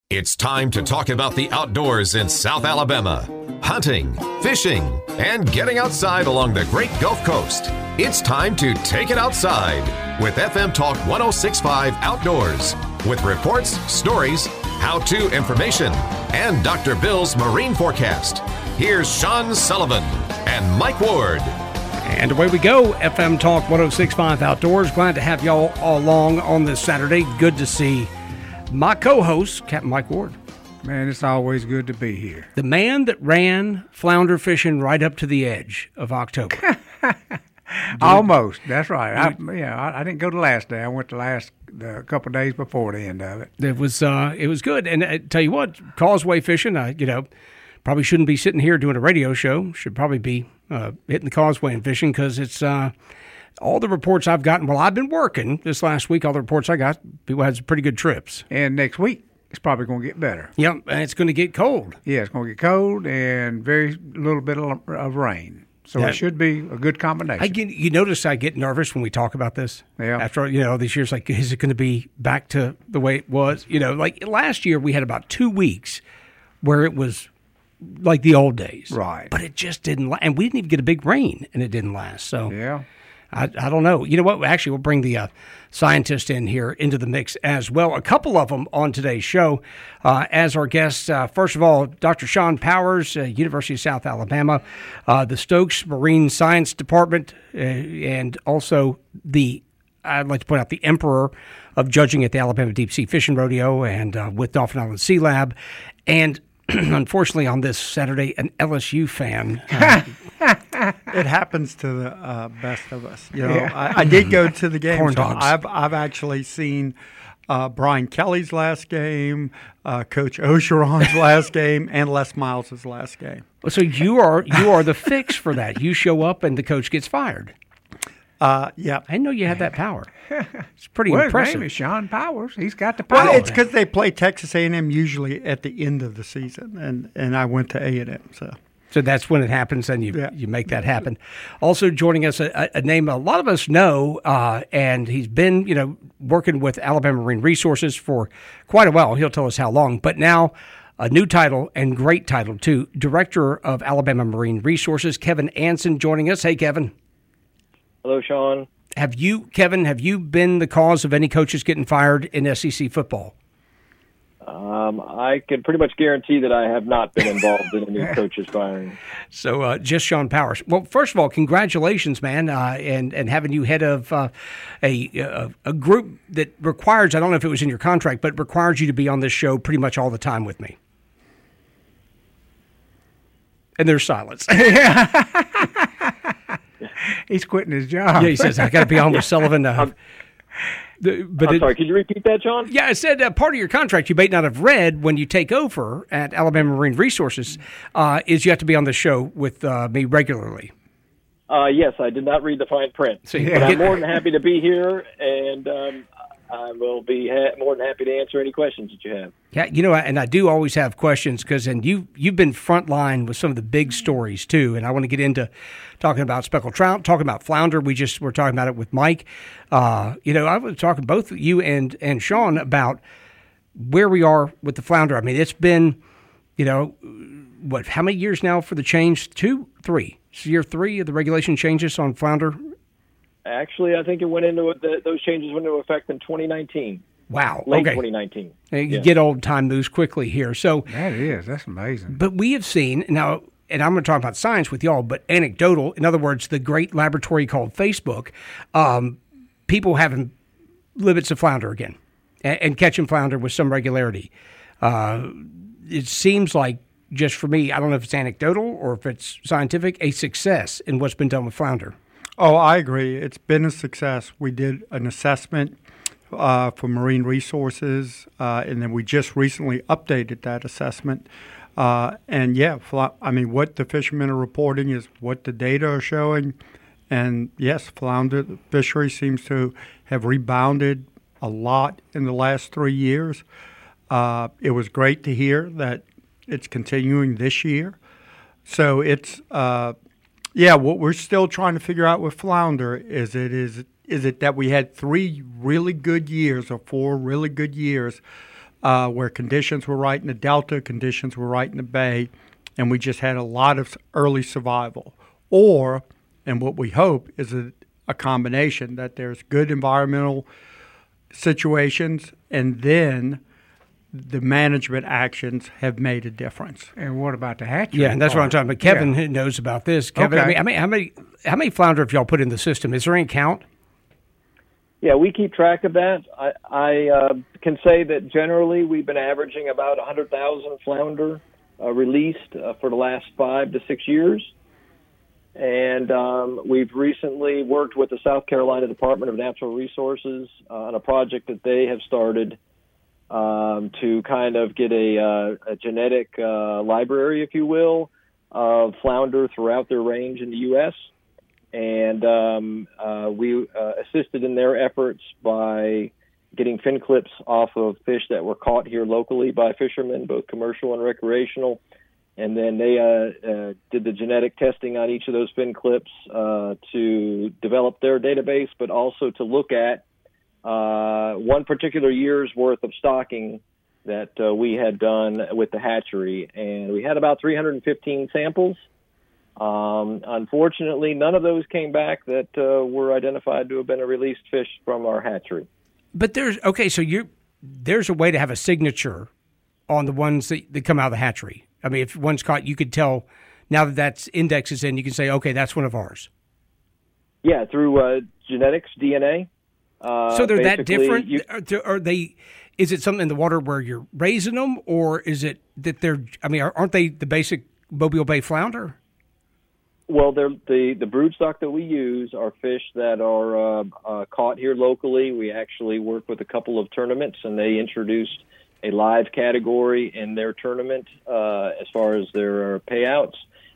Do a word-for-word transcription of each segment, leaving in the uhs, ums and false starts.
It's time to talk about the outdoors in South Alabama. Hunting, fishing, and getting outside along the Great Gulf Coast. It's time to take it outside with F M Talk one oh six point five Outdoors. With reports, stories, how-to information, and Doctor Bill's marine forecast. Here's Sean Sullivan and Mike Ward. And away we go, F M Talk one oh six point five Outdoors. Glad to have y'all all along on this Saturday. Good to see my co-host, Captain Mike Ward. Man, it's always good to be here. The man that ran flounder fishing right up to the edge of October. Almost. That's right. I, yeah, I, I didn't go the last day. I went the last the couple of days before the end of it. It was uh, it was good. And I tell you what, causeway fishing, I, you know, probably shouldn't be sitting here doing a radio show. Should probably be uh, hitting the causeway and fishing because it's uh, all the reports I've gotten. Well, I've been working this last week. All the reports I got, people had some pretty good trips. And next week, it's probably going to get better. Yep, and it's going to get cold. Yeah, it's going to get cold and very little bit of, of rain. So Yeah. it should be a good combination. I get, you notice I get nervous when we talk about this. Yeah. After, you know, these years, like, is it going to be back to the way it was? You know, like last year we had about two weeks where it was like the old days. Right. But it just didn't last. And we didn't even get a big rain, and it didn't last. So Yeah. I, I don't know. You know what? Actually, we'll bring the uh, scientist in here into the mix as well. A couple of them on today's show uh, as our guests. Uh, first of all, Doctor Sean Powers, uh, University of South Alabama, uh, the Stokes Marine Science Department, uh, and also the, I'd like to point out, the Emperor of Judging at the Alabama Deep Sea Fishing Rodeo and uh, with Dauphin Island Sea Lab. And unfortunately, on this Saturday, an L S U fan. Uh, It happens to the uh, best of us. You know, Yeah. I, I did go to the game. Corn So dogs. I've I've actually seen uh, Brian Kelly's last game, uh, Coach Ogeron's last game, and Les Miles' last game. so you are you are the fix for that. You show up and the coach gets fired. Uh, yeah. I didn't know you had that power. It's pretty Well, his impressive. name is Sean Powers. He's got the power. Well, it's because they play Texas A and M usually at the end of the season, and, and I went to A and M, so. So that's when it happens, and you Yeah. you make that happen. Also joining us, a, a name a lot of us know, uh, and he's been you know working with Alabama Marine Resources for quite a while. He'll tell us how long, but now a new title and great title too. Director of Alabama Marine Resources, Kevin Anson, joining us. Hey, Kevin. Hello, Sean. Have you, Kevin? Have you been the cause of any coaches getting fired in S E C football? Um, I can pretty much guarantee that I have not been involved in any coaches firing. So uh, just Sean Powers. Well, first of all, congratulations, man, uh, and and having you head of uh, a, a a group that requires, I don't know if it was in your contract, but requires you to be on this show pretty much all the time with me. And there's silence. He's quitting his job. Yeah, he says, I got to be on with Sullivan. Uh, the, but I'm it- sorry, could you repeat that, Sean? Yeah, I said uh, part of your contract you may not have read when you take over at Alabama Marine Resources uh, is you have to be on the show with uh, me regularly. Uh, yes, I did not read the fine print. So you but I'm get- more than happy to be here, and um, I will be ha- more than happy to answer any questions that you have. Yeah, you know, and I do always have questions because, and you you've been frontline with some of the big stories too, and I want to get into talking about speckled trout, talking about flounder. We just were talking about it with Mike. Uh, you know, I was talking both you and and Sean about where we are with the flounder. I mean, it's been, you know, what? How many years now for the change? Two, three. It's year three of the regulation changes on flounder. Actually, I think it went into the, those changes went into effect in twenty nineteen. Wow. Late okay. twenty nineteen. You Yeah. get old, time moves quickly here. So. That is. That's amazing. But we have seen, now, and I'm going to talk about science with y'all, but anecdotal, in other words, the great laboratory called Facebook, um, people having limits of flounder again and, and catching flounder with some regularity. Uh, it seems like, just for me, I don't know if it's anecdotal or if it's scientific, a success in what's been done with flounder. Oh, I agree. It's been a success. We did an assessment uh, for Marine Resources, uh, and then we just recently updated that assessment. Uh, and yeah, fl- I mean, what the fishermen are reporting is what the data are showing. And yes, flounder fishery seems to have rebounded a lot in the last three years. Uh, it was great to hear that it's continuing this year. So it's, uh, yeah, what we're still trying to figure out with flounder is it is is it that we had three really good years or four really good years uh, where conditions were right in the delta, conditions were right in the bay, and we just had a lot of early survival. Or, and what we hope is a, a combination, that there's good environmental situations and then the management actions have made a difference. And what about the hatchery? Yeah, and that's part? what I'm talking about. Kevin Yeah. knows about this. Kevin, Okay. I mean, how many, how many how many flounder have y'all put in the system? Is there any count? Yeah, we keep track of that. I, I uh, can say that generally we've been averaging about one hundred thousand flounder uh, released uh, for the last five to six years. And um, we've recently worked with the South Carolina Department of Natural Resources uh, on a project that they have started um, to kind of get a, uh, a genetic uh, library, if you will, of flounder throughout their range in the U S And um, uh, we uh, assisted in their efforts by getting fin clips off of fish that were caught here locally by fishermen, both commercial and recreational. And then they uh, uh, did the genetic testing on each of those fin clips uh, to develop their database, but also to look at uh, one particular year's worth of stocking that uh, we had done with the hatchery. And we had about three hundred fifteen samples. Um, unfortunately, none of those came back that uh, were identified to have been a released fish from our hatchery. But there's, okay, so you there's a way to have a signature on the ones that, that come out of the hatchery. I mean, if one's caught, you could tell, now that that's index is in, you can say, okay, that's one of ours. Yeah, through uh, genetics, D N A. Uh, so they're that basically, different? you- Are, are they, is it something in the water where you're raising them, or is it that they're, I mean, aren't they the basic Mobile Bay flounder? Well, they're, the the broodstock that we use are fish that are uh, uh, caught here locally. We actually work with a couple of tournaments, and they introduced a live category in their tournament uh, as far as their payouts.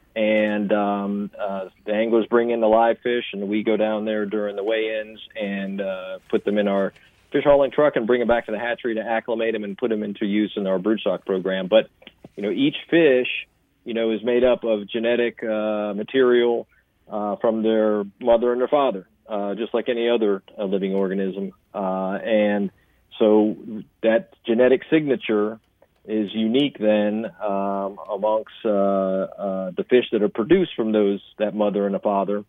And um, uh, the anglers bring in the live fish, and we go down there during the weigh-ins and uh, put them in our fish hauling truck and bring them back to the hatchery to acclimate them and put them into use in our broodstock program. But, you know, each fish, you know, is made up of genetic uh, material uh, from their mother and their father, uh, just like any other uh, living organism. Uh, and so that genetic signature is unique then um, amongst uh, uh, the fish that are produced from those that mother and the father.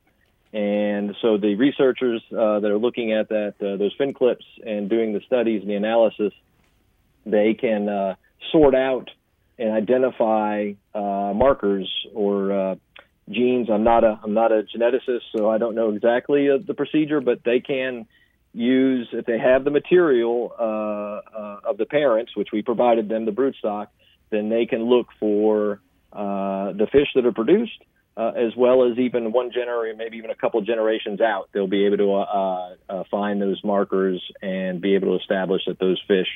And so the researchers uh, that are looking at that uh, those fin clips and doing the studies and the analysis, they can uh, sort out and identify uh, markers or uh, genes. I'm not a I'm not a geneticist, so I don't know exactly uh, the procedure, but they can use, if they have the material uh, uh, of the parents, which we provided them, the broodstock, then they can look for uh, the fish that are produced, uh, as well as even one generation, maybe even a couple generations out. They'll be able to uh, uh, find those markers and be able to establish that those fish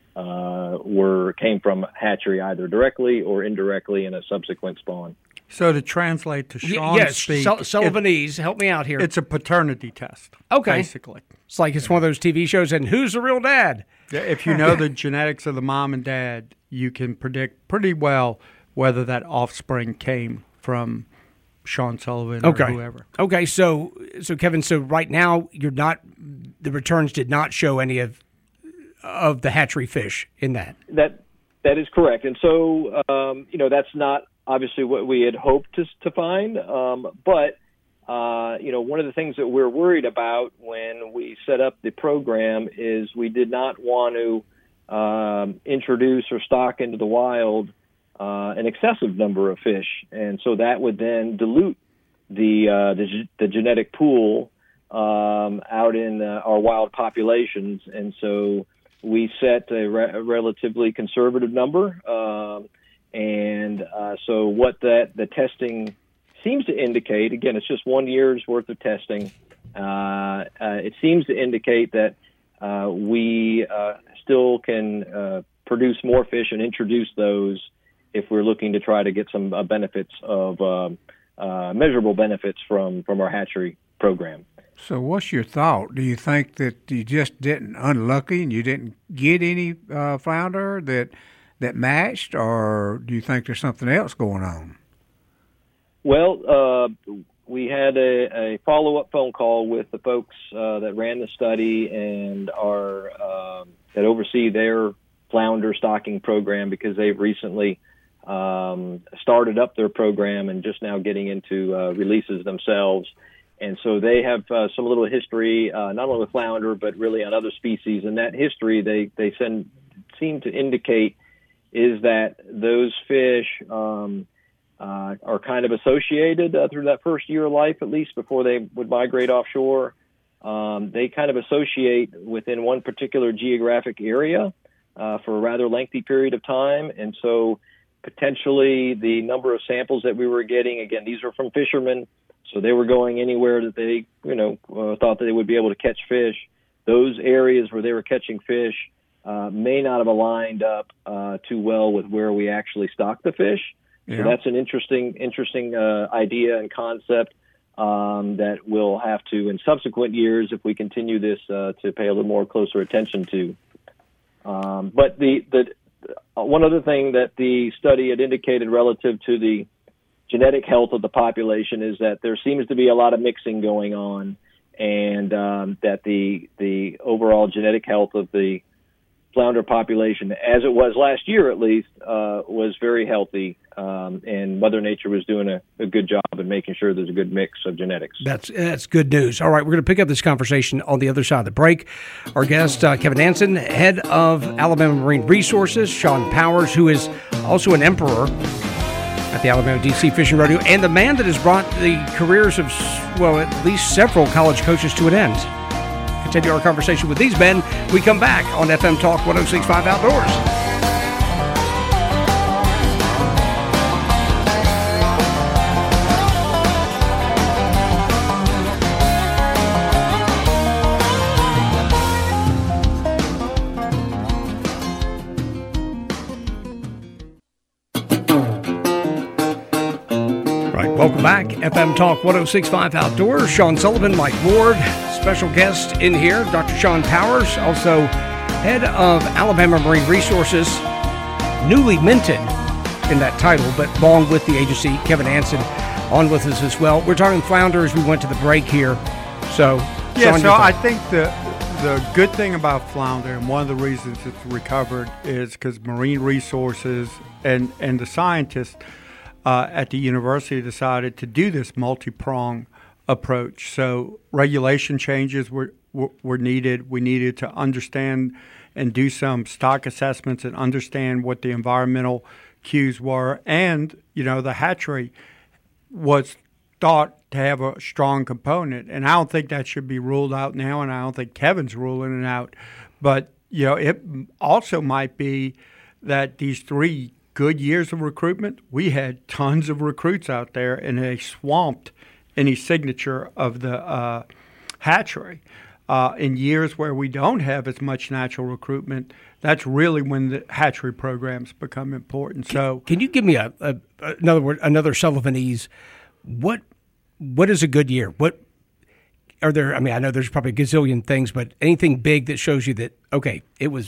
uh, were came from hatchery either directly or indirectly in a subsequent spawn. So to translate to Sean's Y- yes, speak, Sul- it- Sullivanese, help me out here. it's a paternity test. Okay. Basically. It's like it's one of those T V shows, and who's the real dad? Yeah, if you know the genetics of the mom and dad, you can predict pretty well whether that offspring came from Sean Sullivan Okay. or whoever. Okay, so so Kevin, so right now you're not, the returns did not show any of of the hatchery fish in that. That that is correct, and so um, you know that's not obviously what we had hoped to to find, um, but uh, you know one of the things that we're worried about when we set up the program is we did not want to um, introduce or stock into the wild uh, an excessive number of fish, and so that would then dilute the uh, the, the genetic pool um, out in uh, our wild populations, and so we set a, re- a relatively conservative number, um, and uh, so what that the testing seems to indicate, again, it's just one year's worth of testing. Uh, uh, it seems to indicate that uh, we uh, still can uh, produce more fish and introduce those if we're looking to try to get some uh, benefits of um, uh, measurable benefits from, from our hatchery program. So what's your thought? Do you think that you just didn't unlucky and you didn't get any uh, flounder that that matched, or do you think there's something else going on? Well, uh, we had a, a follow-up phone call with the folks uh, that ran the study and are um, that oversee their flounder stocking program because they've recently um, started up their program and just now getting into uh, releases themselves. And so they have uh, some little history, uh, not only with flounder, but really on other species. And that history they, they send, seem to indicate is that those fish um, uh, are kind of associated uh, through that first year of life, at least before they would migrate offshore. Um, they kind of associate within one particular geographic area uh, for a rather lengthy period of time. And so potentially the number of samples that we were getting, again, these are from fishermen, so they were going anywhere that they, you know, uh, thought that they would be able to catch fish. Those areas where they were catching fish uh, may not have aligned up uh, too well with where we actually stock the fish. Yeah. So that's an interesting, interesting uh, idea and concept. Um, that we'll have to, in subsequent years, if we continue this, uh, to pay a little more closer attention to. Um, but the, the uh, one other thing that the study had indicated relative to the genetic health of the population is that there seems to be a lot of mixing going on, and um, that the the overall genetic health of the flounder population, as it was last year at least, uh, was very healthy, um, and Mother Nature was doing a, a good job in making sure there's a good mix of genetics. That's that's good news. All right, we're going to pick up this conversation on the other side of the break. Our guest, uh, Kevin Anson, head of Alabama Marine Resources, Sean Powers, who is also an emperor at the Alabama D C Fishing Rodeo, and the man that has brought the careers of, well, at least several college coaches to an end. Continue our conversation with these men. We come back on F M Talk one oh six point five Outdoors. Welcome back. F M Talk one oh six point five Outdoors. Sean Sullivan, Mike Ward, special guest in here, Doctor Sean Powers, also head of Alabama Marine Resources, newly minted in that title, but long with the agency. Kevin Anson on with us as well. We're talking flounder as we went to the break here. So, yeah, Sean, so I think the the good thing about flounder, and one of the reasons it's recovered, is because Marine Resources and, and the scientists Uh, at the university decided to do this multi-prong approach. So regulation changes were, were were needed. We needed to understand and do some stock assessments and understand what the environmental cues were. And, you know, the hatchery was thought to have a strong component. And I don't think that should be ruled out now, and I don't think Kevin's ruling it out. But, you know, it also might be that these three good years of recruitment, we had tons of recruits out there, and they swamped any signature of the uh, hatchery. Uh, in years where we don't have as much natural recruitment, that's really when the hatchery programs become important. So, can, can you give me a, a another word, another Sullivanese? What what is a good year? What are there? I mean, I know there's probably a gazillion things, but anything big that shows you that okay, it was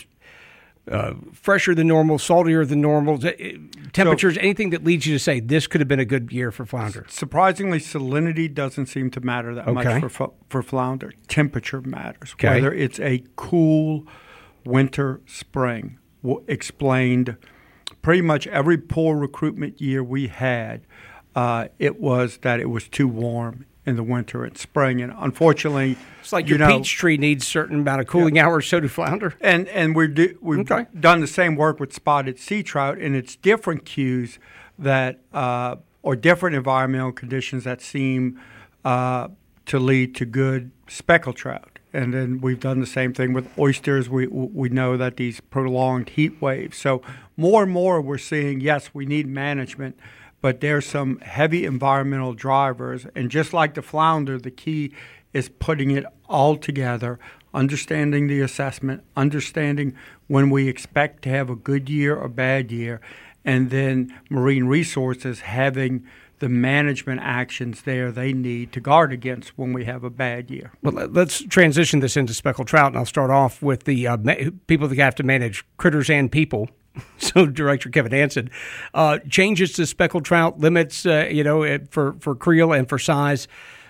Uh, fresher than normal, saltier than normal, temperatures, so, anything that leads you to say this could have been a good year for flounder? Surprisingly, salinity doesn't seem to matter that okay. much for for flounder. Temperature matters. Okay. Whether it's a cool winter, spring, w- explained pretty much every poor recruitment year we had, uh, it was that it was too warm in the winter and spring, and unfortunately, it's like you your know, peach tree needs a certain amount of cooling yeah. hours. So do flounder, and and we're do, we've okay. done the same work with spotted sea trout, and it's different cues that uh, or different environmental conditions that seem uh, to lead to good speckled trout. And then we've done the same thing with oysters. We we know that these prolonged heat waves. So more and more we're seeing, yes, we need management, but there's some heavy environmental drivers. And just like the flounder, the key is putting it all together, understanding the assessment, understanding when we expect to have a good year or bad year, and then Marine Resources having the management actions there they need to guard against when we have a bad year. Well, let's transition this into speckled trout, and I'll start off with the uh, ma- people that have to manage critters and people. So, Director Kevin Anson, uh, changes to speckled trout, limits, uh, you know, for, for creel and for size.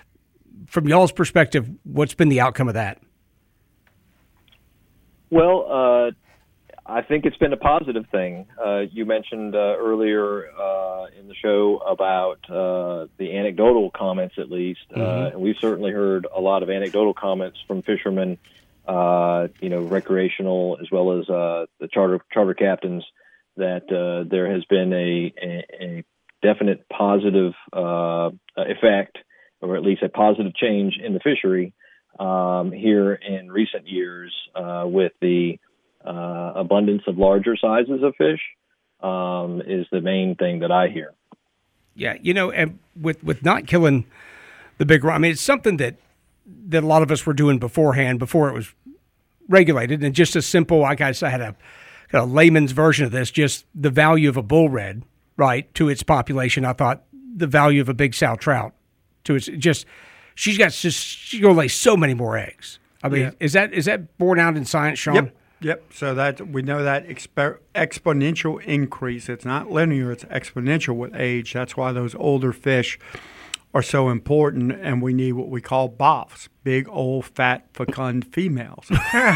From y'all's perspective, what's been the outcome of that? Well, uh, I think it's been a positive thing. Uh, you mentioned uh, earlier uh, in the show about uh, the anecdotal comments, at least, mm-hmm. uh, and we've certainly heard a lot of anecdotal comments from fishermen, uh, you know, recreational as well as uh, the charter charter captains, that uh, there has been a, a, a definite positive uh, effect, or at least a positive change in the fishery um, here in recent years uh, with the uh, abundance of larger sizes of fish um, is the main thing that I hear. Yeah, you know, and with, with not killing the big, I mean, it's something that, that a lot of us were doing beforehand, before it was regulated, and just as simple, like I said, I had a, a layman's version of this, just the value of a bull red, right, to its population. I thought the value of a big sow trout to its, just, she's got, just, she's going to lay so many more eggs. I mean, yeah. is that is that borne out in science, Sean? Yep, yep. So that we know that exper- exponential increase, it's not linear, it's exponential with age. That's why those older fish are so important, and we need what we call B O Fs, big, old, fat, fecund females.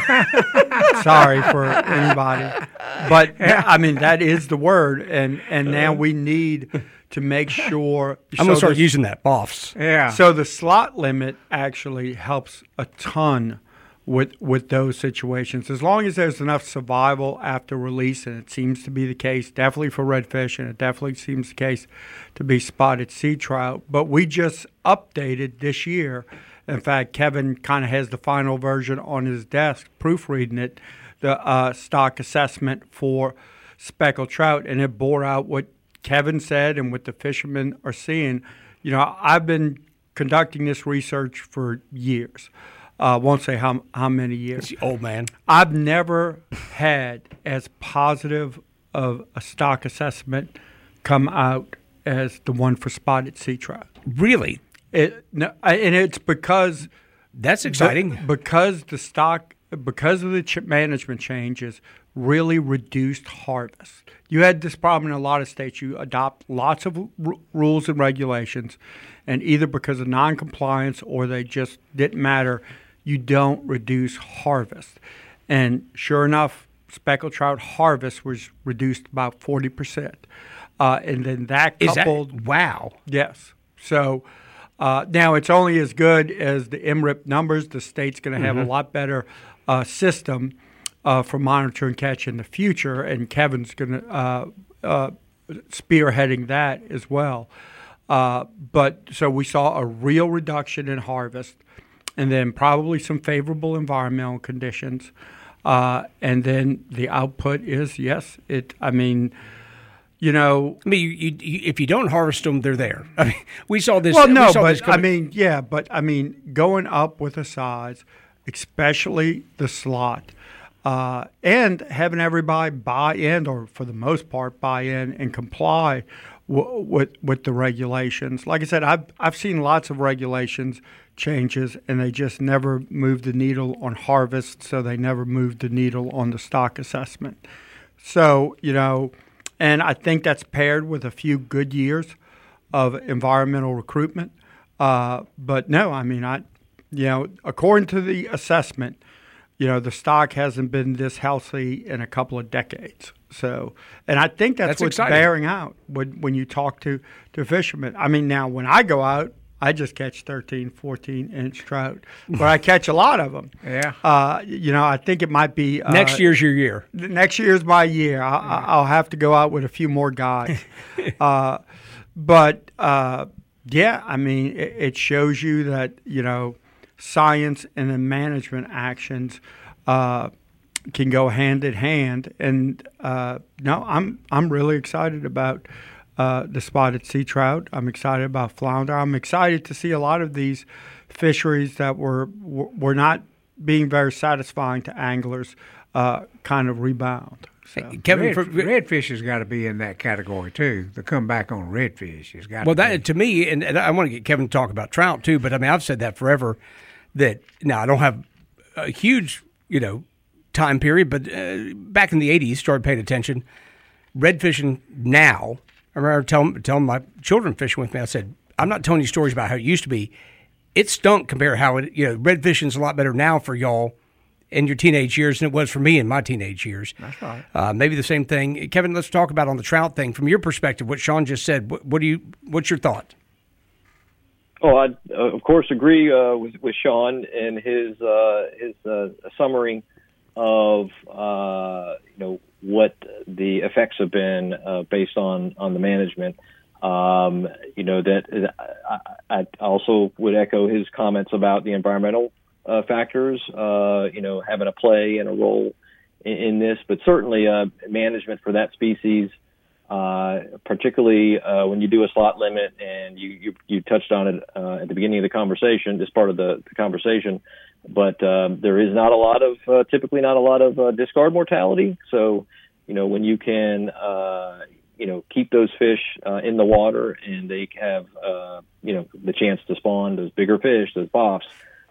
Sorry for anybody. But, I mean, that is the word, and, and now we need to make sure. I'm so going to start the, using that, B O Fs. Yeah. So the slot limit actually helps a ton with with those situations. As long as there's enough survival after release, and it seems to be the case, definitely for redfish, and it definitely seems the case to be spotted sea trout. But we just updated this year. In fact, Kevin kind of has the final version on his desk, proofreading it, the uh, stock assessment for speckled trout, and it bore out what Kevin said and what the fishermen are seeing. You know, I've been conducting this research for years. I uh, won't say how how many years. It's the old man. I've never had as positive of a stock assessment come out as the one for spotted sea trout. Really? It no, and it's because that's exciting. The, because the stock, because of the chip management changes, really reduced harvest. You had this problem in a lot of states. You adopt lots of r- rules and regulations, and either because of noncompliance or they just didn't matter, you don't reduce harvest. And sure enough, speckled trout harvest was reduced about forty percent. Uh, and then that coupled... Is that, wow. Yes. So uh, now it's only as good as the M R I P numbers. The state's going to have mm-hmm. a lot better uh, system uh, for monitor and catch in the future, and Kevin's going to uh, uh, spearheading that as well. Uh, but so we saw a real reduction in harvest, and then probably some favorable environmental conditions. Uh, and then the output is, yes, it, I mean, you know. I mean, you, you, you, if you don't harvest them, they're there. I mean, we saw this. Well, no, we saw but this I mean, yeah, but I mean, going up with the size, especially the slot, uh, and having everybody buy in, or for the most part, buy in and comply w- with with the regulations. Like I said, I've I've seen lots of regulations changes, and they just never moved the needle on harvest, so they never moved the needle on the stock assessment. So, you know, and I think that's paired with a few good years of environmental recruitment. Uh, but no, I mean, I, you know, according to the assessment, you know, the stock hasn't been this healthy in a couple of decades. So, and I think that's, that's what's exciting. Bearing out when, when you talk to, to fishermen. I mean, now when I go out, I just catch thirteen, fourteen-inch trout, but I catch a lot of them. Yeah. Uh, you know, I think it might be uh, next year's your year. Next year's my year. I, yeah. I'll have to go out with a few more guys. uh, but uh, yeah, I mean, it, it shows you that, you know, science and the management actions uh, can go hand in hand. And uh, no, I'm I'm really excited about Uh, the spotted sea trout. I'm excited about flounder. I'm excited to see a lot of these fisheries that were were not being very satisfying to anglers uh, kind of rebound. So. Hey, Kevin, Red, for, redfish has got to be in that category too. The comeback on redfish has got. Well, to that be. to me, and, and I want to get Kevin to talk about trout too. But I mean, I've said that forever. That now I don't have a huge, you know, time period, but uh, back in the eighties, started paying attention. Redfishing now. I remember telling, telling my children fishing with me, I said, I'm not telling you stories about how it used to be. It stunk compared to how it, you know, red fishing's a lot better now for y'all in your teenage years than it was for me in my teenage years. That's right. Uh, maybe the same thing. Kevin, let's talk about on the trout thing. From your perspective, what Sean just said, what, what do you? What's your thought? Oh, I uh, of course agree uh, with with Sean and his uh, his uh, summary of uh, you know what the effects have been uh, based on on the management. Um, you know that I, I also would echo his comments about the environmental uh, factors. Uh, you know, having a play and a role in, in this, but certainly uh, management for that species. Uh, particularly uh, when you do a slot limit, and you, you, you touched on it uh, at the beginning of the conversation, as part of the, the conversation, but uh, there is not a lot of, uh, typically not a lot of uh, discard mortality. So, you know, when you can, uh, you know, keep those fish uh, in the water and they have, uh, you know, the chance to spawn those bigger fish, those boffs,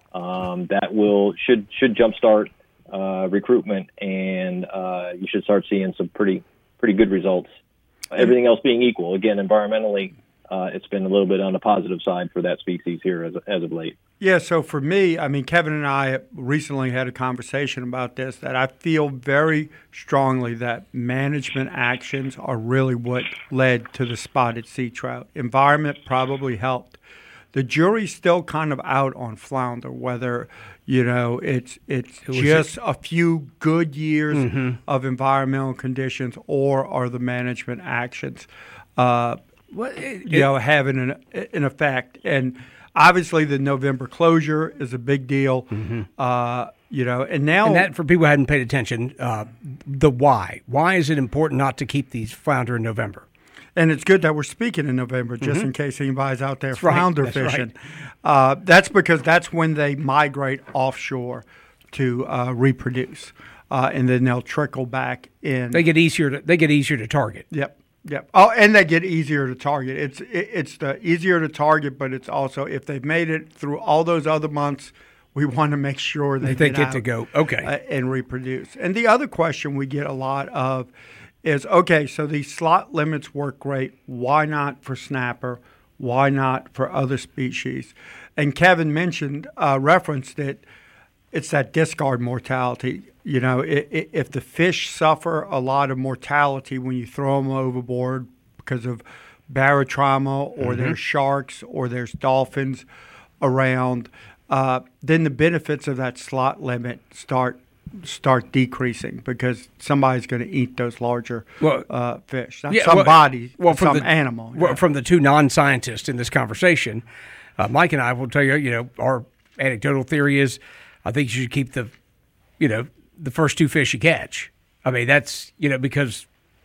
um, that will, should, should jumpstart uh, recruitment, and uh, you should start seeing some pretty, pretty good results. Everything else being equal, again, environmentally, uh, it's been a little bit on the positive side for that species here as, as of late. Yeah, so for me, I mean, Kevin and I recently had a conversation about this, that I feel very strongly that management actions are really what led to the spotted sea trout. Environment probably helped. The jury's still kind of out on flounder, whether, you know, it's it's it just it? a few good years mm-hmm. of environmental conditions, or are the management actions, uh, well, it, you it, know, having an, an effect. And obviously the November closure is a big deal, mm-hmm. uh, you know, and now. And that, for people who hadn't paid attention, uh, the why. Why is it important not to keep these flounder in November? And it's good that we're speaking in November, just mm-hmm. in case anybody's out there that's flounder right. that's fishing. Right. Uh, that's because that's when they migrate offshore to uh, reproduce, uh, and then they'll trickle back in. They get easier to they get easier to target. Yep, yep. Oh, and they get easier to target. It's it, it's the easier to target, but it's also, if they've made it through all those other months, we want to make sure they, they get, get out, to go. Okay, uh, and reproduce. And the other question we get a lot of is, okay, so these slot limits work great. Why not for snapper? Why not for other species? And Kevin mentioned, uh, referenced it, it's that discard mortality. You know, it, it, if the fish suffer a lot of mortality when you throw them overboard because of barotrauma, or mm-hmm. there's sharks, or there's dolphins around, uh, then the benefits of that slot limit start start decreasing, because somebody's going to eat those larger well, uh, fish. Not yeah, somebody, well, well, some the, animal. Well, yeah. From the two non-scientists in this conversation, uh, Mike and I will tell you, you know, our anecdotal theory is, I think you should keep the, you know, the first two fish you catch. I mean, that's, you know, because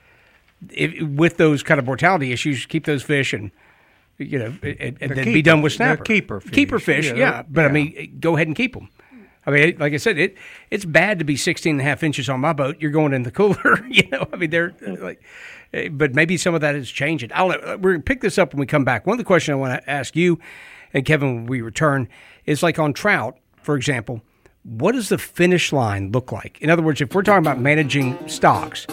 if, with those kind of mortality issues, keep those fish and, you know, and, and then keeper, be done with snapper. Keeper fish. Keeper fish, yeah. yeah. But, yeah. I mean, go ahead and keep them. I mean, like I said, it it's bad to be sixteen and a half inches on my boat. You're going in the cooler, you know. I mean, they're like, but maybe some of that is changing. I'll we're going to pick this up when we come back. One of the questions I want to ask you and Kevin when we return is, like on trout, for example, what does the finish line look like? In other words, if we're talking about managing stocks,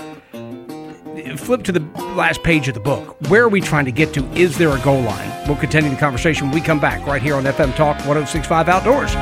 flip to the last page of the book. Where are we trying to get to? Is there a goal line? We'll continue the conversation when we come back right here on F M Talk one oh six point five Outdoors.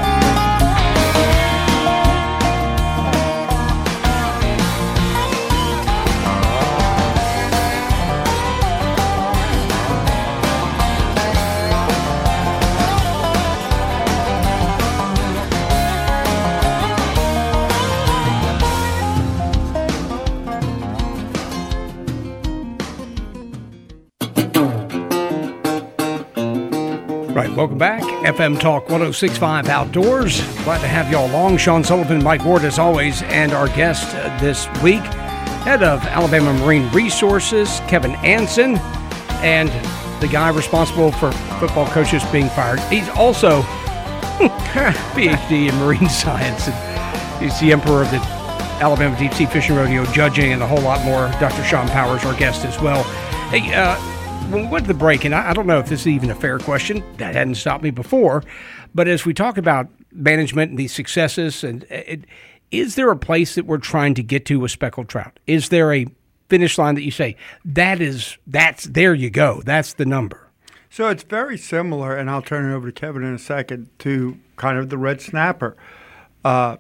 Right, welcome back. F M Talk one oh six point five Outdoors. Glad to have y'all along. Sean Sullivan, Mike Ward, as always, and our guest uh, this week, head of Alabama Marine Resources, Kevin Anson, and the guy responsible for football coaches being fired. He's also P H D in marine science, and he's the emperor of the Alabama Deep Sea Fishing Rodeo, judging, and a whole lot more. Doctor Sean Powers, our guest as well. Hey, uh, when we went to the break, and I, I don't know if this is even a fair question, that hadn't stopped me before, but as we talk about management and these successes, and it, is there a place that we're trying to get to with speckled trout? Is there a finish line that you say, that is, that's, there you go, that's the number? So it's very similar, and I'll turn it over to Kevin in a second, to kind of the red snapper. Uh,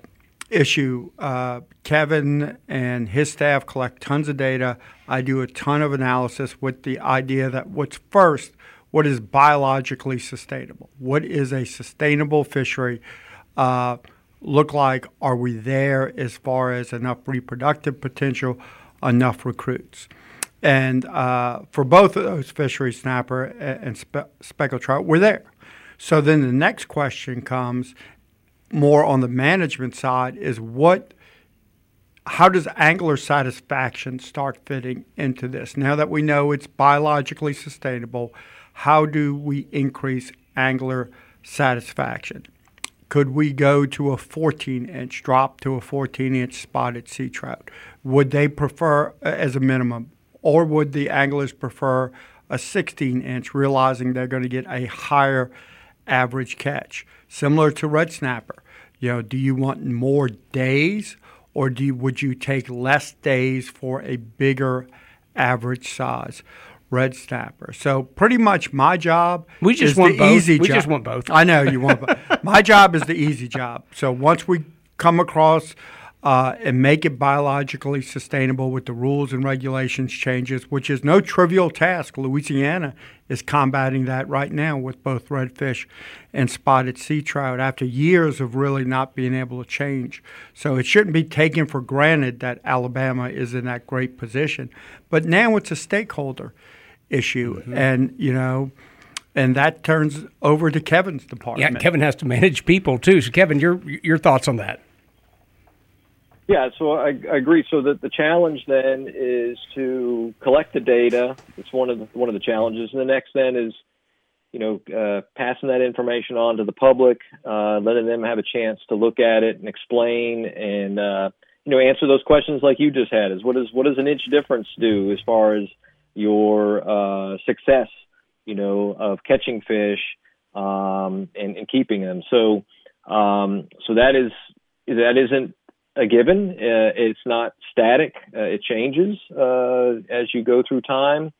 issue. Uh, Kevin and his staff collect tons of data. I do a ton of analysis with the idea that what's first, what is biologically sustainable? What is a sustainable fishery uh, look like? Are we there as far as enough reproductive potential, enough recruits? And uh, for both of those fisheries, snapper and spe- speckled trout, we're there. So then the next question comes, more on the management side, is what, how does angler satisfaction start fitting into this? Now that we know it's biologically sustainable, how do we increase angler satisfaction? Could we go to a fourteen inch, drop to a fourteen inch spotted sea trout? Would they prefer, as a minimum, or would the anglers prefer a sixteen inch, realizing they're going to get a higher average catch? Similar to red snapper, you know, do you want more days, or do you, would you take less days for a bigger average size red snapper? So pretty much my job we just is want the both. easy we job. just want both. I know you want both. My job is the easy job. So once we come across uh, and make it biologically sustainable with the rules and regulations changes, which is no trivial task. Louisiana is combating that right now with both redfish and spotted sea trout after years of really not being able to change. So it shouldn't be taken for granted that Alabama is in that great position. But now it's a stakeholder issue, mm-hmm. and, you know, and that turns over to Kevin's department. Yeah, Kevin has to manage people, too. So, Kevin, your your thoughts on that? Yeah, so I, I agree. So the, the challenge then is to collect the data. It's one of the, one of the challenges. And the next then is, you know, uh, passing that information on to the public, uh, letting them have a chance to look at it and explain and, uh, you know, answer those questions like you just had. Is what is what does an inch difference do as far as your uh, success, you know, of catching fish um, and, and keeping them? So, um, so that is that isn't a given. Uh, it's not static. Uh, it changes uh, as you go through time.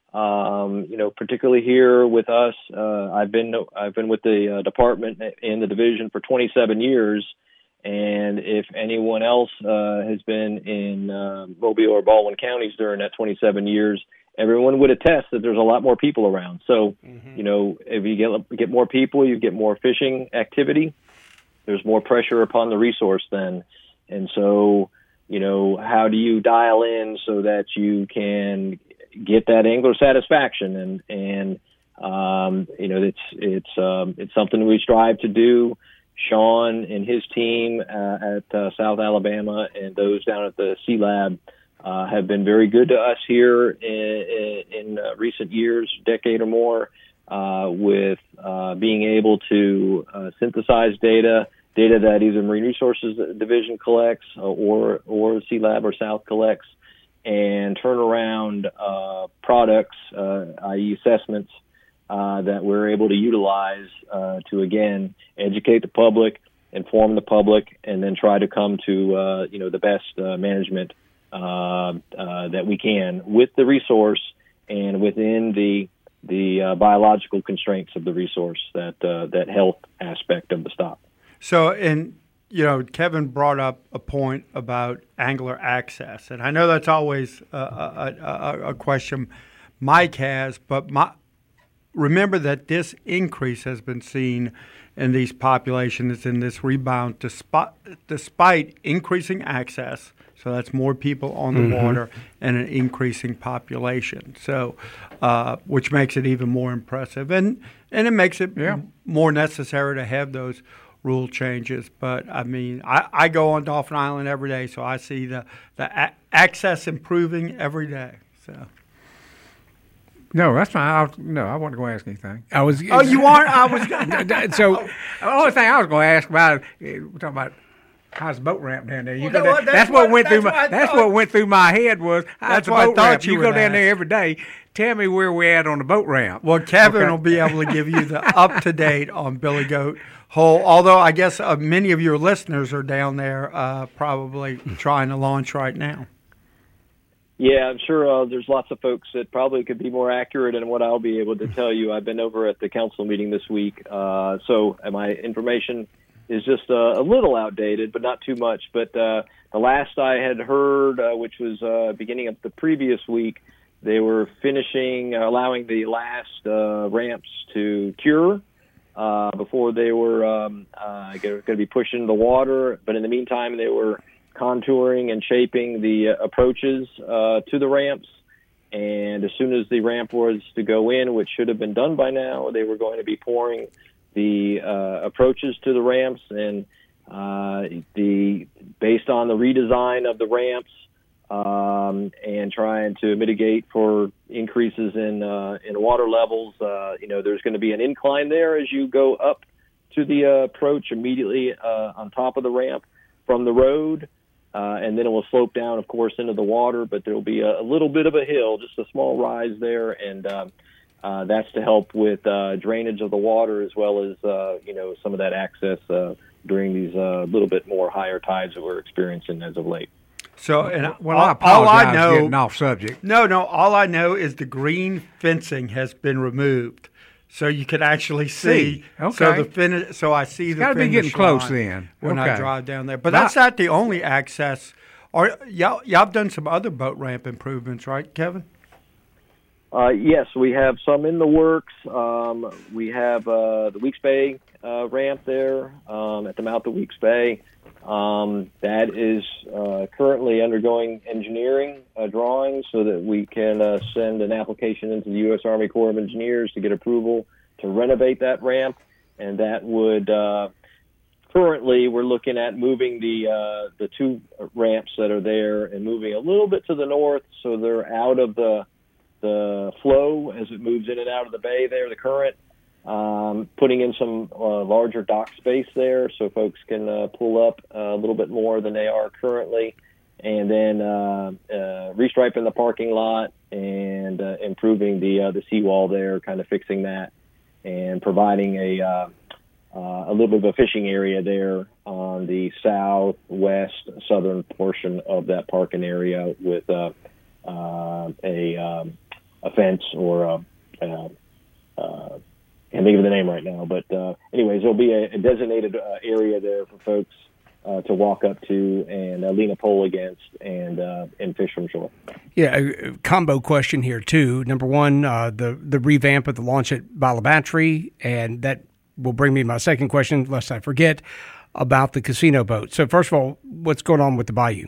Um, you know, particularly here with us, uh, I've been I've been with the uh, department in the division for twenty-seven years, and if anyone else uh, has been in uh, Mobile or Baldwin counties during that twenty-seven years, everyone would attest that there's a lot more people around. So, mm-hmm. you know, if you get get more people, you get more fishing activity. There's more pressure upon the resource then. And so, you know, how do you dial in so that you can get that angler satisfaction? And, and um, you know, it's it's um, it's something we strive to do. Sean and his team uh, at uh, South Alabama and those down at the Sea Lab uh, have been very good to us here in, in uh, recent years, decade or more, uh, with uh, being able to uh, synthesize data, data that either Marine Resources Division collects uh, or or Sea Lab or South collects, and turn around uh, products, uh, that is assessments, uh, that we're able to utilize uh, to, again, educate the public, inform the public, and then try to come to, uh, you know, the best uh, management uh, uh, that we can with the resource and within the the uh, biological constraints of the resource, that uh, that health aspect of the stock. So, and, you know, Kevin brought up a point about angler access, and I know that's always a, a, a, a question Mike has, but my, remember that this increase has been seen in these populations, in this rebound, despite, despite increasing access, so that's more people on the mm-hmm. water, and an increasing population, so uh, which makes it even more impressive, and, and it makes it yeah. more necessary to have those rule changes. But I mean, I, I go on Dauphin Island every day, so I see the the a- access improving every day. So no, that's fine. I was, no, I wasn't going to ask anything. I was. Oh, you aren't. I was. So the only thing I was going to ask about, we're talking about how's the boat ramp down there. You well, go no, down, that's, that's what, what went that's through my. What that's what went through my head was how's that's the what boat I thought ramp. you You would go down ask. there every day. Tell me where we're at on the boat ramp. Well, Kevin okay. will be able to give you the up to date on Billy Goat Hole. Although I guess uh, many of your listeners are down there, uh, probably trying to launch right now. Yeah, I'm sure uh, there's lots of folks that probably could be more accurate in what I'll be able to tell you. I've been over at the council meeting this week, uh, so my information is just uh, a little outdated, but not too much. But uh, the last I had heard, uh, which was uh, beginning of the previous week, they were finishing, uh, allowing the last uh, ramps to cure uh, before they were um, uh, going to be pushed into the water. But in the meantime, they were contouring and shaping the uh, approaches uh, to the ramps. And as soon as the ramp was to go in, which should have been done by now, they were going to be pouring the uh, approaches to the ramps. And uh, the based on the redesign of the ramps um, and trying to mitigate for increases in uh, in water levels, uh, you know, there's going to be an incline there as you go up to the uh, approach immediately uh, on top of the ramp from the road. Uh, and then it will slope down, of course, into the water, but there will be a, a little bit of a hill, just a small rise there, and um, uh, that's to help with uh, drainage of the water as well as, uh, you know, some of that access uh, during these uh, little bit more higher tides that we're experiencing as of late. So, and Well, all, I apologize all I know, getting off subject. No, no, all I know is the green fencing has been removed. So you could actually see. See, okay. So the finish. So I see the. Gotta be finish getting close line then. when I Okay. drive down there. But Now- that's not the only access. Or y'all, y'all have done some other boat ramp improvements, right, Kevin? Uh, yes, we have some in the works. Um, we have uh, the Weeks Bay uh, ramp there um, at the mouth of Weeks Bay. Um, that is uh, currently undergoing engineering uh, drawings so that we can uh, send an application into the U S Army Corps of Engineers to get approval to renovate that ramp. And that would uh, currently we're looking at moving the uh, the two ramps that are there and moving a little bit to the north so they're out of the the flow as it moves in and out of the bay there, the current. Um, putting in some uh, larger dock space there so folks can uh, pull up uh, a little bit more than they are currently, and then uh, uh, restriping the parking lot and uh, improving the uh, the seawall there, kind of fixing that, and providing a uh, uh, a little bit of a fishing area there on the southwest southern portion of that parking area with uh, uh, a um, a fence or a, a, a can't think of the name right now, but uh, anyways, there'll be a, a designated uh, area there for folks uh, to walk up to and uh, lean a pole against and uh, and fish from shore. Yeah, a, a combo question here too. Number one, uh, the the revamp of the launch at Balabatry, and that will bring me to my second question, lest I forget, about the casino boat. So first of all, what's going on with the Bayou?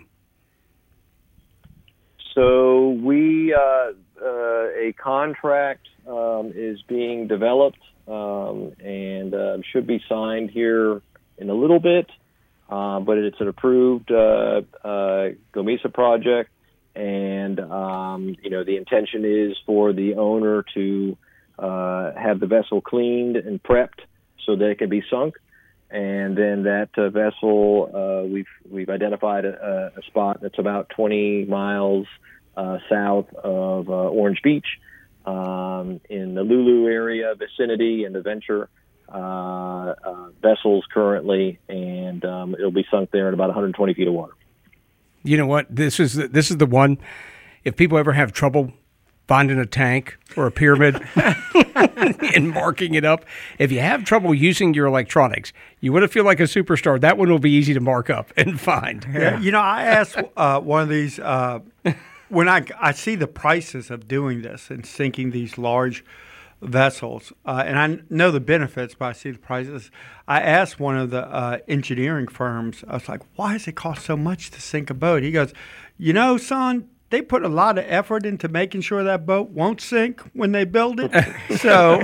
So we uh, uh, a contract um, is being developed. Um, and uh, should be signed here in a little bit, uh, but it's an approved uh, uh, GOMESA project, and um, you know the intention is for the owner to uh, have the vessel cleaned and prepped so that it can be sunk, and then that uh, vessel uh, we've we've identified a, a spot that's about twenty miles uh, south of uh, Orange Beach. Um, in the Lulu area vicinity and the Venture uh, uh, vessels currently, and um, it'll be sunk there at about one hundred twenty feet of water. You know what? This is the, this is the one. If people ever have trouble finding a tank or a pyramid and marking it up, if you have trouble using your electronics, you want to feel like a superstar. That one will be easy to mark up and find. Yeah. You know, I asked uh, one of these. Uh, When I, I see the prices of doing this and sinking these large vessels, uh, and I know the benefits, but I see the prices. I asked one of the uh, engineering firms, I was like, why does it cost so much to sink a boat? He goes, you know, son, they put a lot of effort into making sure that boat won't sink when they build it. So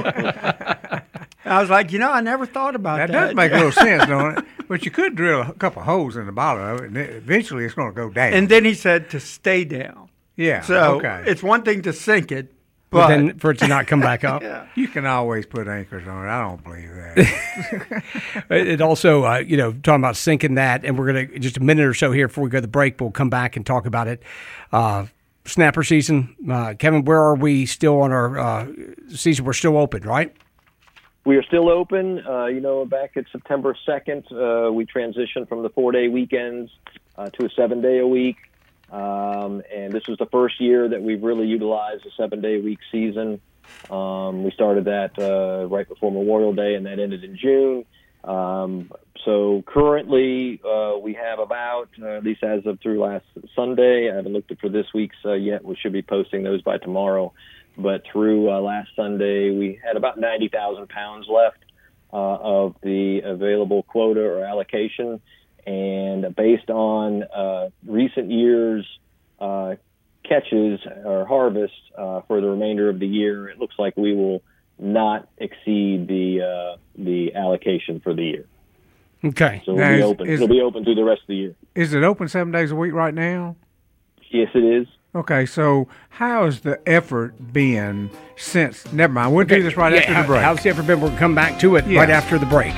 I was like, you know, I never thought about that. That does make a little sense, don't it? But you could drill a couple holes in the bottom of it, and eventually it's going to go down. And then he said to stay down. Yeah, So okay. it's one thing to sink it, But but then for it to not come back up. yeah. You can always put anchors on it. I don't believe that. It also, uh, you know, talking about sinking that, and we're going to, just a minute or so here before we go to the break, we'll come back and talk about it. Uh, snapper season. Uh, Kevin, where are we still on our uh, season? We're still open, right? We are still open. Uh, you know, back at September second, uh, we transitioned from the four-day weekends uh, to a seven-day-a-week. Um, and this was the first year that we've really utilized a seven-day-a-week season. Um, we started that uh, right before Memorial Day, and that ended in June. Um, so currently uh, we have about, uh, at least as of through last Sunday, I haven't looked at for this week's uh, yet. We should be posting those by tomorrow. But through uh, last Sunday, we had about ninety thousand pounds left uh, of the available quota or allocation. And based on uh, recent years' uh, catches or harvests uh, for the remainder of the year, it looks like we will not exceed the uh, the allocation for the year. Okay. So it'll be, open. Is, it'll be open through the rest of the year. Is it open seven days a week right now? Yes, it is. Okay, so how has the effort been since? Never mind, we'll okay. do this right yeah, after how, the break. How's the effort been? We'll come back to it yeah. right after the break.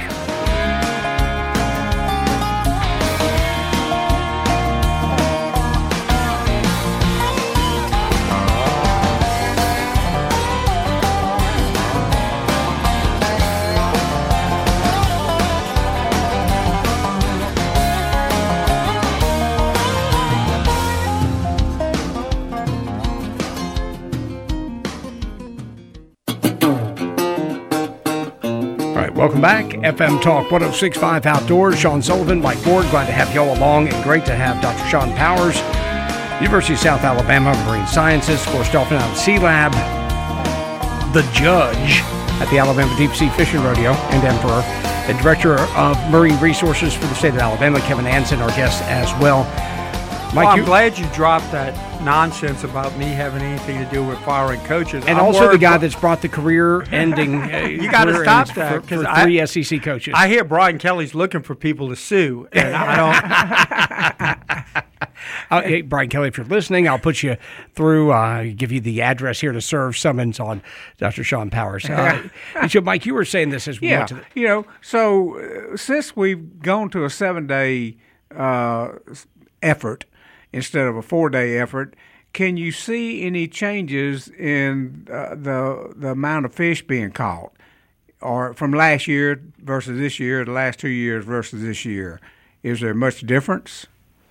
Welcome back. F M Talk one oh six point five Outdoors. Sean Sullivan, Mike Ward. Glad to have you all along, and great to have Doctor Sean Powers, University of South Alabama, marine scientist, of course, Dolphin Island Sea Lab, the judge at the Alabama Deep Sea Fishing Rodeo and Emperor, and Director of Marine Resources for the state of Alabama, Kevin Anson, our guest as well. Mike, well, I'm you, glad you dropped that nonsense about me having anything to do with firing coaches. And I'm also the guy about, that's brought the career-ending uh, you got to stop that because three I, S E C coaches. I hear Brian Kelly's looking for people to sue, and I don't. uh, hey, Brian Kelly, if you're listening, I'll put you through. Uh, give you the address here to serve summons on Doctor Sean Powers. Uh, and so, Mike, you were saying this as we yeah, went to the- you know. So uh, since we've gone to a seven-day uh, effort instead of a four-day effort, can you see any changes in uh, the the amount of fish being caught, or from last year versus this year, the last two years versus this year? Is there much difference?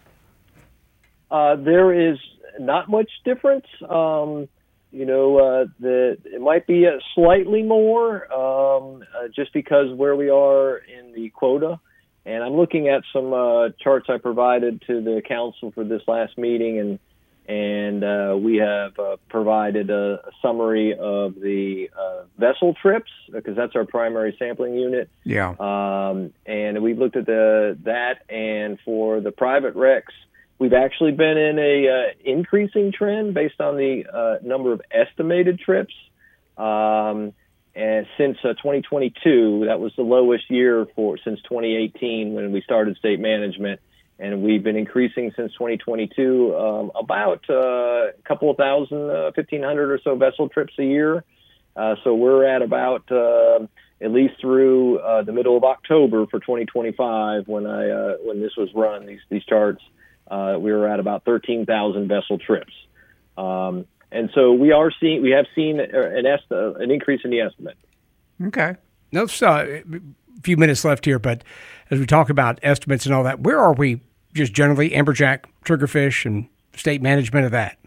Uh, there is not much difference. Um, you know, uh, the it might be uh, slightly more um, uh, just because where we are in the quota. And I'm looking at some uh, charts I provided to the council for this last meeting, and and uh, we have uh, provided a, a summary of the uh, vessel trips because that's our primary sampling unit. Yeah. Um, and we've looked at the that, and for the private wrecks, we've actually been in a uh, increasing trend based on the uh, number of estimated trips. Um, And since uh, twenty twenty-two, that was the lowest year for since twenty eighteen when we started state management, and we've been increasing since twenty twenty-two um, about uh, a couple of thousand, uh, fifteen hundred or so vessel trips a year. Uh, so we're at about uh, at least through uh, the middle of October for twenty twenty-five when I uh, when this was run these these charts, uh, we were at about thirteen thousand vessel trips. Um, And so we are seeing, we have seen an est- an increase in the estimate. Okay. No, uh, a few minutes left here, but as we talk about estimates and all that, where are we just generally amberjack, triggerfish, and state management of that?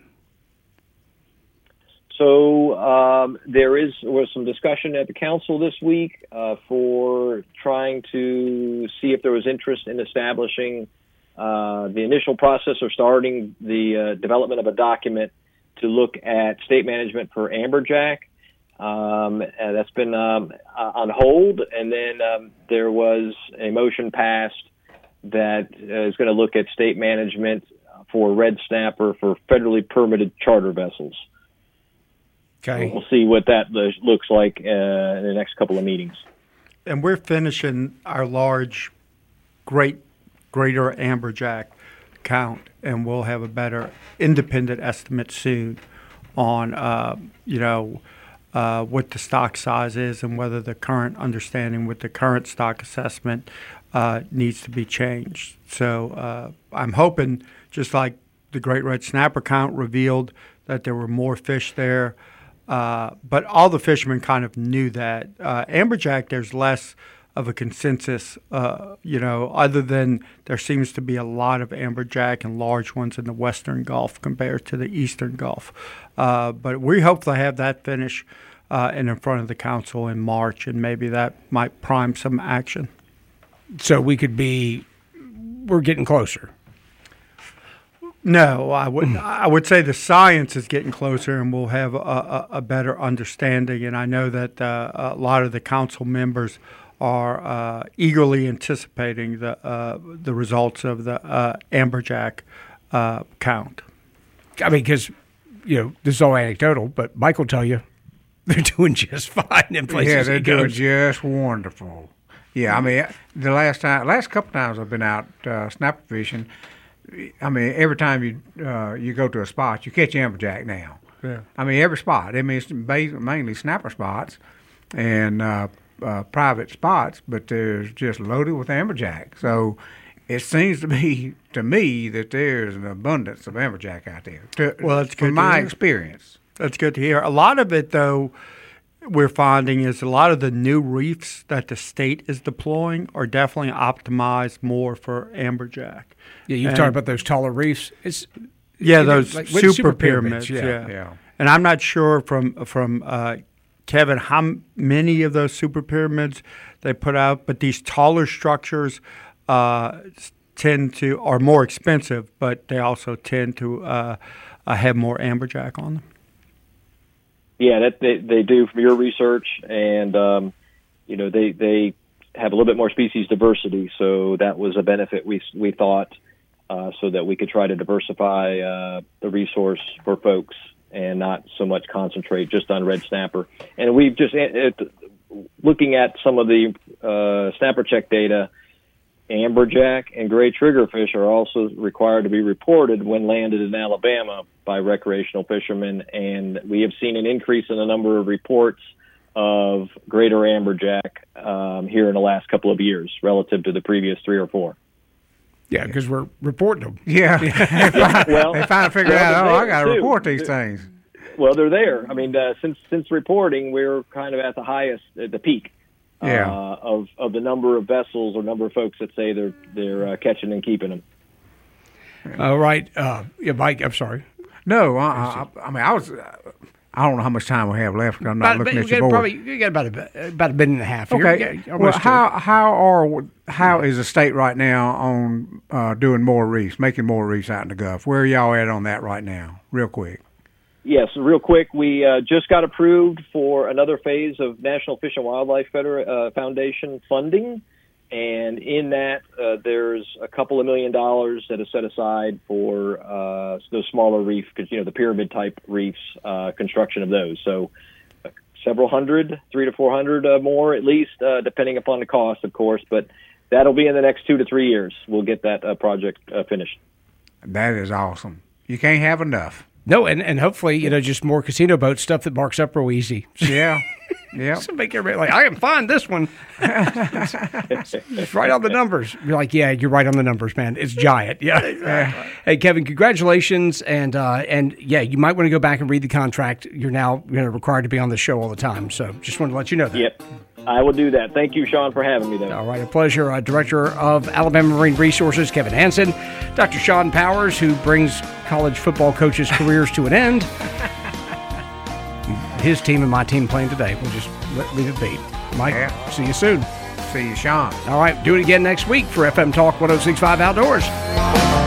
So um, there is was some discussion at the council this week uh, for trying to see if there was interest in establishing uh, the initial process or starting the uh, development of a document to look at state management for amberjack. Um, and that's been um, on hold. And then um, there was a motion passed that uh, is going to look at state management for red snapper for federally permitted charter vessels. Okay. So we'll see what that looks like uh, in the next couple of meetings. And we're finishing our large, great, greater amberjack count, and we'll have a better independent estimate soon on, uh, you know, uh, what the stock size is and whether the current understanding with the current stock assessment uh, needs to be changed. So uh, I'm hoping, just like the great red snapper count revealed, that there were more fish there. Uh, but all the fishermen kind of knew that. Uh, amberjack, there's less of a consensus, uh, you know, other than there seems to be a lot of amberjack and large ones in the Western Gulf compared to the Eastern Gulf. Uh, but we hope to have that finish uh, and in front of the council in March, and maybe that might prime some action. so we could be, we're getting closer. No, I would I would say the science is getting closer, and we'll have a, a, a better understanding. And I know that uh, a lot of the council members are uh, eagerly anticipating the uh, the results of the uh, amberjack uh, count. I mean, because you know this is all anecdotal, but Mike will tell you they're doing just fine in places. Yeah, they're he doing goes. just wonderful. Yeah, I mean, the last time, last couple times I've been out uh, snapper fishing. I mean, every time you uh, you go to a spot, you catch amberjack now. Yeah. I mean, every spot. I mean, it's ba- mainly snapper spots and uh, uh, private spots, but they're just loaded with amberjack. So it seems to be, to me, that there's an abundance of amberjack out there. To, Well, that's good from to my hear. experience. That's good to hear. A lot of it, though, we're finding is a lot of the new reefs that the state is deploying are definitely optimized more for amberjack. Yeah, you've And- talked about those taller reefs. It's Yeah, you know, those like super, with super pyramids. pyramids, Yeah. yeah. Yeah. And I'm not sure from from uh, Kevin how m- many of those super pyramids they put out, but these taller structures uh, s- tend to are more expensive, but they also tend to uh, uh, have more amberjack on them. Yeah, that they, they do from your research, and um, you know they they have a little bit more species diversity, so that was a benefit we we thought, uh, so that we could try to diversify uh, the resource for folks and not so much concentrate just on red snapper. And we've just it, looking at some of the uh, snapper check data. Amberjack and gray triggerfish are also required to be reported when landed in Alabama by recreational fishermen, and we have seen an increase in the number of reports of greater amberjack um, here in the last couple of years relative to the previous three or four. yeah, because we're reporting them. Yeah. they, find, well, they finally figure well, out, but oh, I they got to too. report these things. Well, they're there. I mean, uh, since since reporting, we're kind of at the highest, at the peak. Yeah. Uh, of of the number of vessels or number of folks that say they're they're uh, catching and keeping them. All right, uh, yeah, Mike. I'm sorry. No, I, I, I mean, I was. Uh, I don't know how much time we have left. 'Cause I'm not About- looking we at your got board. Probably you got about a about a minute and a half. Here. Okay. Yeah, Well, almost how how are how is the state right now on uh, doing more reefs, making more reefs out in the Gulf? Where are y'all at on that right now? Real quick. Yes, real quick, we uh, just got approved for another phase of National Fish and Wildlife Feder- uh, Foundation funding, and in that uh, there's a couple of million dollars that is set aside for uh, those smaller reef, because you know the pyramid type reefs, uh, construction of those. So uh, several hundred, three to four hundred uh, more at least, uh, depending upon the cost, of course. But that'll be in the next two to three years. We'll get that uh, project uh, finished. That is awesome. You can't have enough. No, and, and hopefully, you know, just more casino boat stuff that marks up real easy. Yeah. Yeah. So make everybody like, I can find this one. it's, it's right on the numbers. You're like, yeah, you're right on the numbers, man. It's giant. Yeah. Exactly. Hey, Kevin, congratulations. And, uh, and yeah, you might want to go back and read the contract. You're now you know, required to be on the show all the time. So just wanted to let you know that. Yep, I will do that. Thank you, Sean, for having me, though. All right, a pleasure. Uh, Director of Alabama Marine Resources, Kevin Hansen. Doctor Sean Powers, who brings college football coaches' careers to an end. His team and my team playing today. We'll just let, leave it be. Mike, Yeah. see you soon. See you, Sean. All right, do it again next week for F M Talk one oh six point five Outdoors.